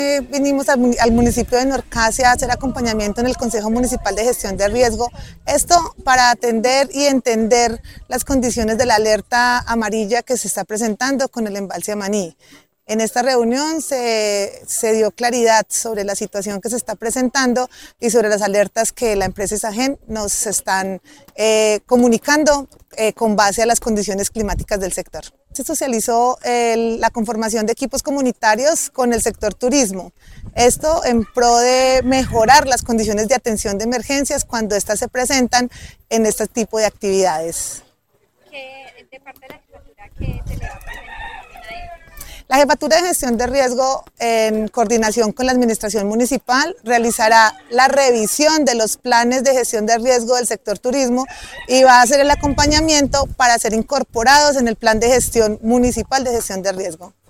Vinimos al municipio de Norcasia a hacer acompañamiento en el Consejo Municipal de Gestión de Riesgo, esto para atender y entender las condiciones de la alerta amarilla que se está presentando con el embalse Amaní. En esta reunión se dio claridad sobre la situación que se está presentando y sobre las alertas que la empresa Isagen nos están comunicando con base a las condiciones climáticas del sector. Se socializó la conformación de equipos comunitarios con el sector turismo. Esto en pro de mejorar las condiciones de atención de emergencias cuando éstas se presentan en este tipo de actividades. De parte de la jefatura que se le va a presentar también a ellos. La Jefatura de Gestión de Riesgo, en coordinación con la Administración Municipal, realizará la revisión de los planes de gestión de riesgo del sector turismo y va a hacer el acompañamiento para ser incorporados en el Plan de Gestión Municipal de Gestión de Riesgo.